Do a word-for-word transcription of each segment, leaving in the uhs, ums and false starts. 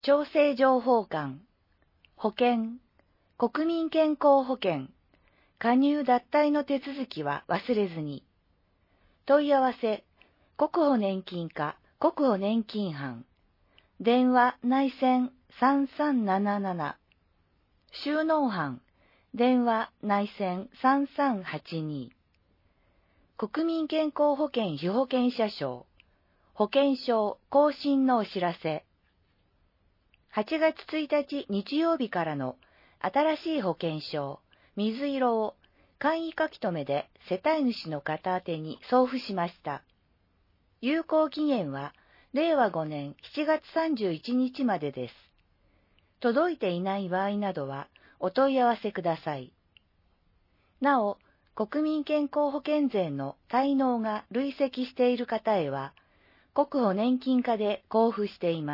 調整情報館、保険、国民健康保険、加入脱退の手続きは忘れずに。問い合わせ、国保年金課、国保年金班。電話内線さんさんなななな。収納班、電話内線さんさんはちに。国民健康保険被保険者証、保険証更新のお知らせ。はちがつついたち日曜日からの新しい保険証、水色を簡易書き留めで世帯主の方宛てに送付しました。有効期限はれいわごねんしちがつさんじゅういちにちまでです。届いていない場合などはお問い合わせください。なお、国民健康保険税の滞納が累積している方へは、国保年金課で交付しています。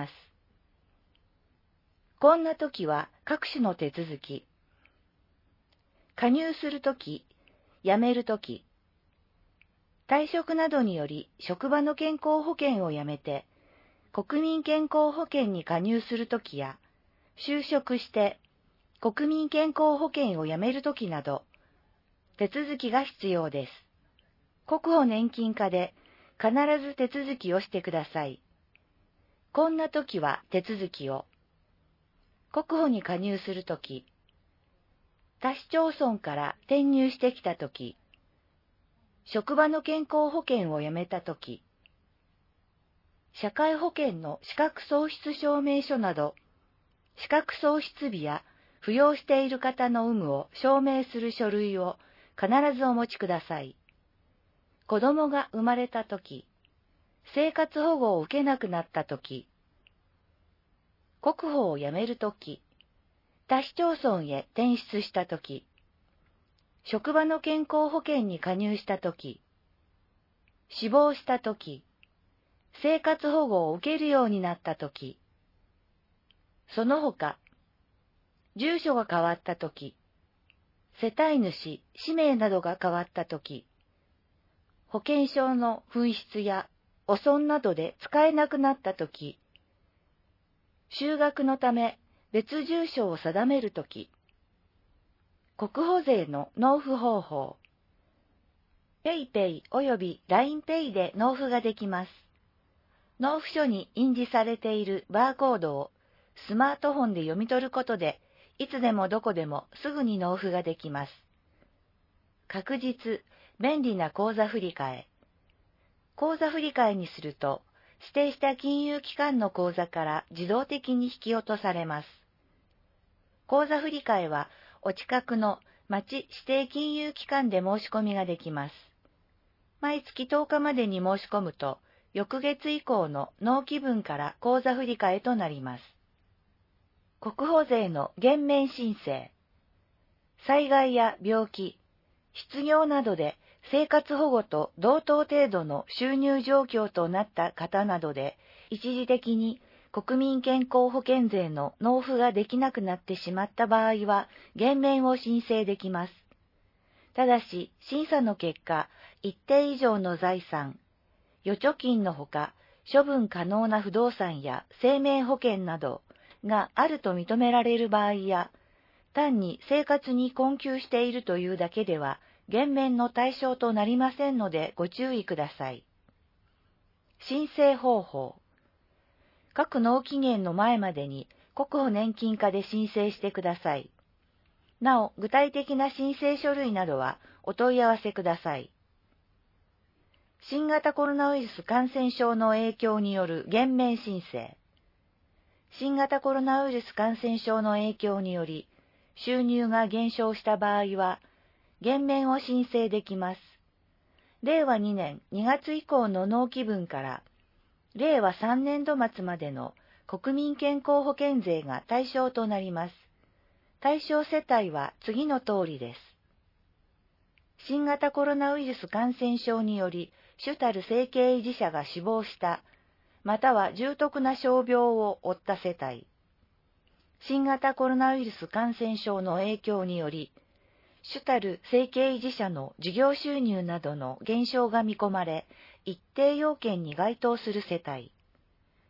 こんな時は各種の手続き。加入するとき、辞めるとき、退職などにより職場の健康保険を辞めて、国民健康保険に加入するときや、就職して国民健康保険を辞めるときなど、手続きが必要です。国保年金課で必ず手続きをしてください。こんなときは手続きを。国保に加入するとき、他市町村から転入してきたとき、職場の健康保険を辞めたとき、社会保険の資格喪失証明書など、資格喪失日や扶養している方の有無を証明する書類を必ずお持ちください。子供が生まれたとき、生活保護を受けなくなったとき、国保を辞めるとき、他市町村へ転出したとき、職場の健康保険に加入したとき、死亡したとき、生活保護を受けるようになったとき、その他、住所が変わったとき、世帯主、氏名などが変わったとき、保険証の紛失や汚損などで使えなくなったとき、就学のため別住所を定めるとき、国保税の納付方法、ペイペイおよび ラインペイ で納付ができます。納付書に印字されているバーコードをスマートフォンで読み取ることで、いつでもどこでもすぐに納付ができます。確実、便利な口座振替。口座振替にすると、指定した金融機関の口座から自動的に引き落とされます。口座振替はお近くの町指定金融機関で申し込みができます。毎月とおかまでに申し込むと、翌月以降の納期分から口座振替となります。国保税の減免申請。災害や病気、失業などで生活保護と同等程度の収入状況となった方などで、一時的に国民健康保険税の納付ができなくなってしまった場合は、減免を申請できます。ただし、審査の結果、一定以上の財産、預貯金のほか、処分可能な不動産や生命保険などがあると認められる場合や、単に生活に困窮しているというだけでは、減免の対象となりませんのでご注意ください。申請方法。各納期限の前までに国保年金課で申請してください。なお、具体的な申請書類などはお問い合わせください。新型コロナウイルス感染症の影響による減免申請。新型コロナウイルス感染症の影響により、収入が減少した場合は、減免を申請できます。れいわにねんにがつ以降の納期分から、れいわさんねんど末までの国民健康保険税が対象となります。対象世帯は次の通りです。新型コロナウイルス感染症により、主たる生計維持者が死亡した、または重篤な傷病を負った世帯。新型コロナウイルス感染症の影響により、主たる生計維持者の事業収入などの減少が見込まれ、一定要件に該当する世帯。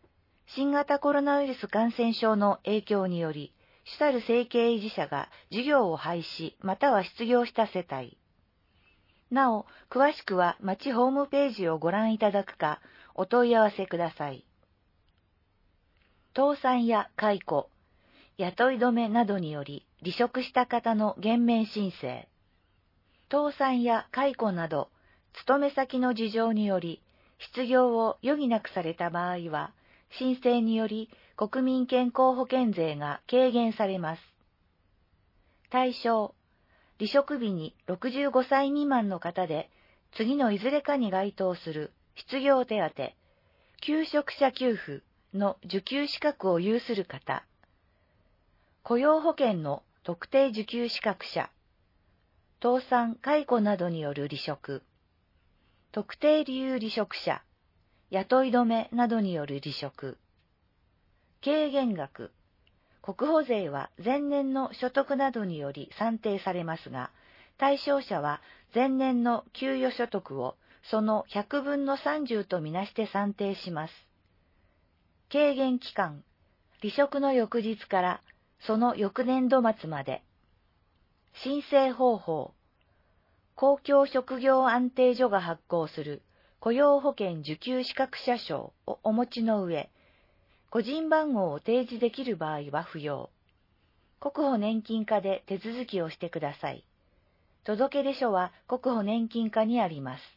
新型コロナウイルス感染症の影響により、主たる生計維持者が事業を廃止または失業した世帯。なお、詳しくは町ホームページをご覧いただくか、お問い合わせください。倒産や解雇、雇い止めなどにより離職した方の減免申請。倒産や解雇など、勤め先の事情により、失業を余儀なくされた場合は、申請により国民健康保険税が軽減されます。対象、離職日にろくじゅうごさい未満の方で、次のいずれかに該当する失業手当、求職者給付の受給資格を有する方、雇用保険の特定受給資格者、倒産・解雇などによる離職、特定理由離職者、雇い止めなどによる離職、軽減額、国保税は前年の所得などにより算定されますが、対象者は前年の給与所得をそのひゃくぶんのさんじゅうとみなして算定します。軽減期間、離職の翌日からその翌年度末まで。申請方法、公共職業安定所が発行する雇用保険受給資格者証をお持ちの上、個人番号を提示できる場合は不要。国保年金課で手続きをしてください。届出書は国保年金課にあります。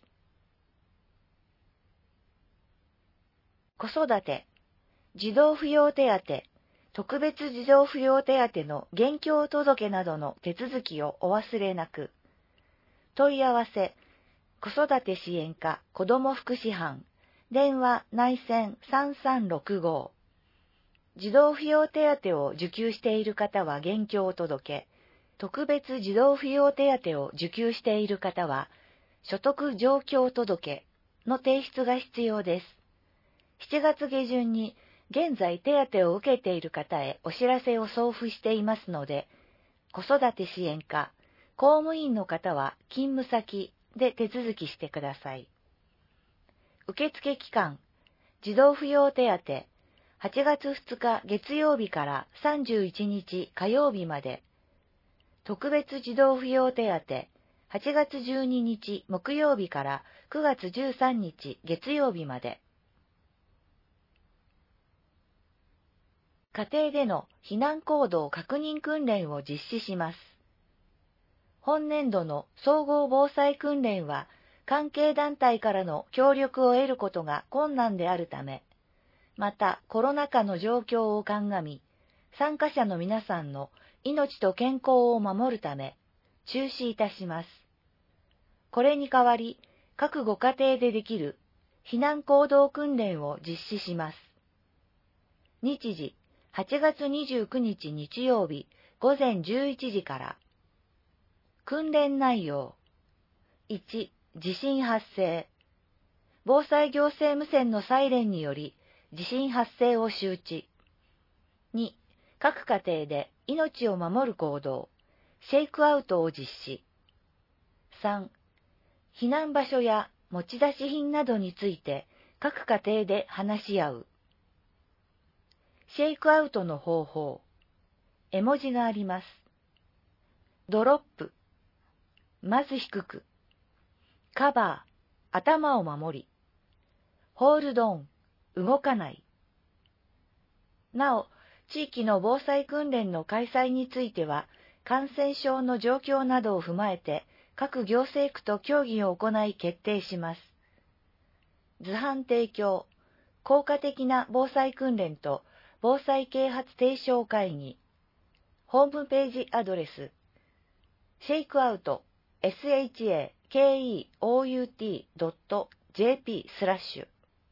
子育て、児童扶養手当、特別児童扶養手当の現況届などの手続きをお忘れなく。問い合わせ、子育て支援課子ども福祉班、電話内線さんさんろくご。児童扶養手当を受給している方は現況届、特別児童扶養手当を受給している方は所得状況届の提出が必要です。しちがつ下旬に現在手当を受けている方へお知らせを送付していますので、子育て支援課、公務員の方は勤務先で手続きしてください。受付期間、児童扶養手当、はちがつふつか月曜日からさんじゅういちにち火曜日まで、特別児童扶養手当、はちがつじゅうににち木曜日からくがつじゅうさんにち月曜日まで。家庭での避難行動確認訓練を実施します。本年度の総合防災訓練は、関係団体からの協力を得ることが困難であるため、またコロナ禍の状況を鑑み、参加者の皆さんの命と健康を守るため、中止いたします。これに代わり、各ご家庭でできる避難行動訓練を実施します。日時、はちがつにじゅうくにち日曜日ごぜんじゅういちじから。訓練内容。いち、地震発生。防災行政無線のサイレンにより地震発生を周知。に、各家庭で命を守る行動、シェイクアウトを実施。さん、避難場所や持ち出し品などについて各家庭で話し合う。シェイクアウトの方法。絵文字があります。ドロップ。まず低く。カバー。頭を守り。ホールドオン。動かない。なお、地域の防災訓練の開催については、感染症の状況などを踏まえて、各行政区と協議を行い決定します。図版提供。効果的な防災訓練と防災啓発提唱会議。ホームページアドレス。シェイクアウト シェイクアウト ドット ジェーピー スラッシュ。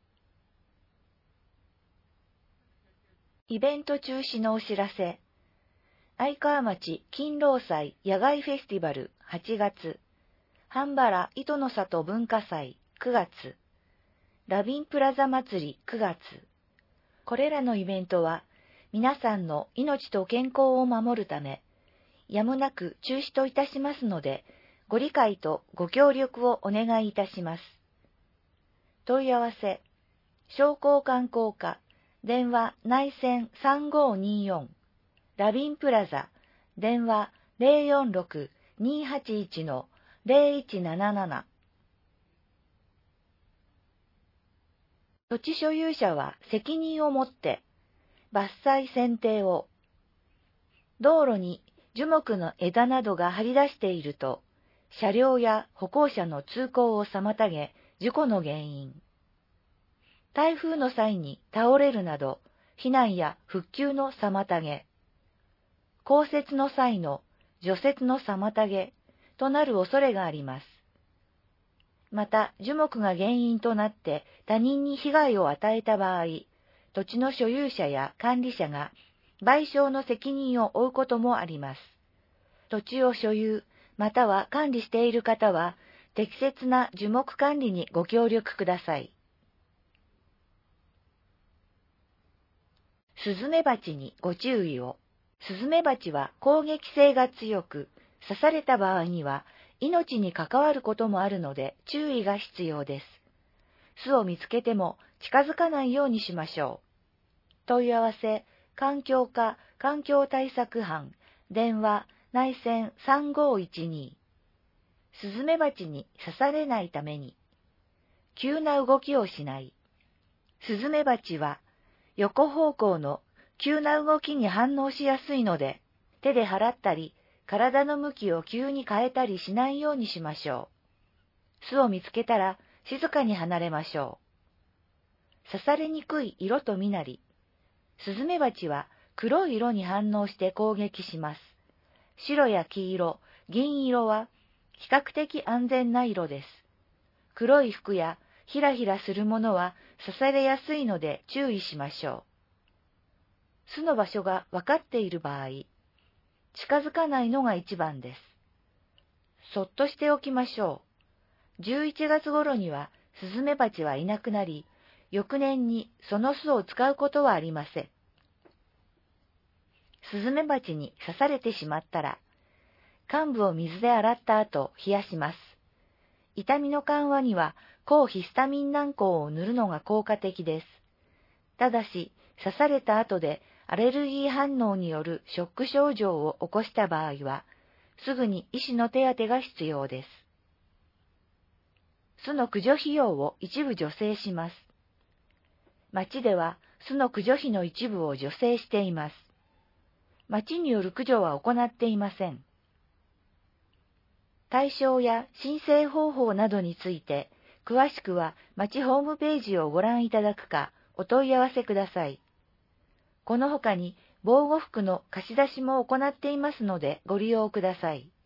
イベント中止のお知らせ。愛川町勤労祭野外フェスティバルはちがつ。半原糸の里文化祭くがつ。ラビンプラザ祭りくがつ。これらのイベントは皆さんの命と健康を守るため、やむなく中止といたしますので、ご理解とご協力をお願いいたします。問い合わせ、商工観光課電話内線さんごーにーよん、ラビンプラザ、電話 ゼロよんろく にーはちいち ゼロいちなななな。土地所有者は責任を持って伐採剪定を。道路に樹木の枝などが張り出していると、車両や歩行者の通行を妨げ、事故の原因。台風の際に倒れるなど、避難や復旧の妨げ。降雪の際の除雪の妨げとなる恐れがあります。また、樹木が原因となって他人に被害を与えた場合、土地の所有者や管理者が賠償の責任を負うこともあります。土地を所有、または管理している方は、適切な樹木管理にご協力ください。スズメバチにご注意を。スズメバチは攻撃性が強く、刺された場合には命に関わることもあるので注意が必要です。巣を見つけても近づかないようにしましょう。問い合わせ、環境課環境対策班、電話、内線さんごーいちに。スズメバチに刺されないために。急な動きをしない。スズメバチは横方向の急な動きに反応しやすいので、手で払ったり、体の向きを急に変えたりしないようにしましょう。巣を見つけたら静かに離れましょう。刺されにくい色と身なり。スズメバチは黒い色に反応して攻撃します。白や黄色、銀色は比較的安全な色です。黒い服やひらひらするものは刺されやすいので注意しましょう。巣の場所が分かっている場合、近づかないのが一番です。そっとしておきましょう。じゅういちがつ頃にはスズメバチはいなくなり、翌年にその巣を使うことはありません。スズメバチに刺されてしまったら、患部を水で洗った後冷やします。痛みの緩和には抗ヒスタミン軟膏を塗るのが効果的です。ただし、刺された後でアレルギー反応によるショック症状を起こした場合は、すぐに医師の手当てが必要です。巣の駆除費用を一部助成します。町では巣の駆除費の一部を助成しています。町による駆除は行っていません。対象や申請方法などについて、詳しくは町ホームページをご覧いただくか、お問い合わせください。この他に防護服の貸し出しも行っていますのでご利用ください。